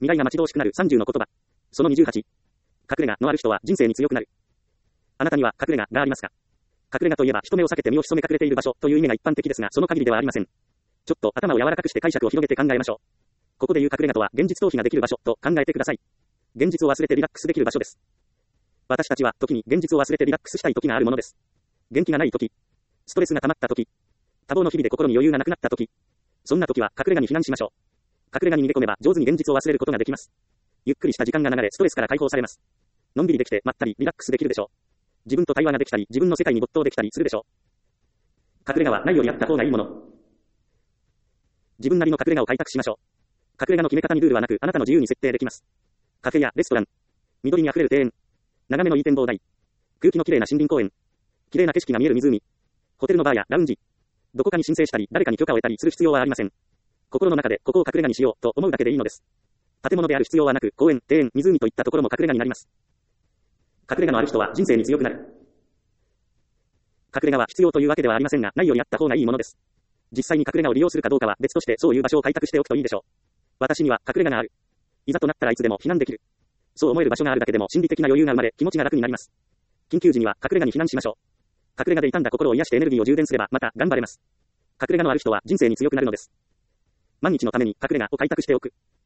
未来が待ち遠しくなる30の言葉。その28。隠れ家のある人は人生に強くなる。あなたには隠れ家がありますか？隠れ家といえば人目を避けて身を潜め隠れている場所という意味が一般的ですが、その限りではありません。ちょっと頭を柔らかくして解釈を広げて考えましょう。ここでいう隠れ家とは現実逃避ができる場所と考えてください。現実を忘れてリラックスできる場所です。私たちは時に現実を忘れてリラックスしたい時があるものです。元気がない時、ストレスが溜まった時、多忙の日々で心に余裕がなくなった時、そんな時は隠れ家に避難しましょう。隠れ家に逃げ込めば上手に現実を忘れることができます。ゆっくりした時間が流れ、ストレスから解放されます。のんびりできてまったりリラックスできるでしょう。自分と対話ができたり、自分の世界に没頭できたりするでしょう。隠れ家はないよりあった方がいいもの。自分なりの隠れ家を開拓しましょう。隠れ家の決め方にルールはなく、あなたの自由に設定できます。カフェやレストラン、緑に溢れる庭園、眺めのいい展望台、空気のきれいな森林公園、きれいな景色が見える湖、ホテルのバーやラウンジ、どこかに申請したり、誰かに許可を得たりする必要はありません。心の中でここを隠れ家にしようと思うだけでいいのです。建物である必要はなく、公園、庭園、湖といったところも隠れ家になります。隠れ家のある人は人生に強くなる。隠れ家は必要というわけではありませんが、ないよりあった方がいいものです。実際に隠れ家を利用するかどうかは別として、そういう場所を開拓しておくといいでしょう。私には隠れ家がある。いざとなったらいつでも避難できる。そう思える場所があるだけでも心理的な余裕が生まれ、気持ちが楽になります。緊急時には隠れ家に避難しましょう。隠れ家で傷んだ心を癒してエネルギーを充電すればまた頑張れます。隠れ家のある人は人生に強くなるのです。万日のために隠れ家を開拓しておく。